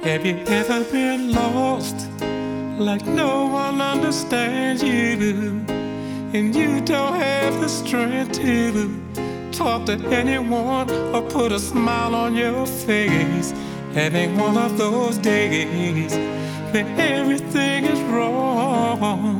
Have you ever been lost, like no one understands you, and you don't have the strength to talk to anyone or put a smile on your face? Having one of those days when everything is wrong,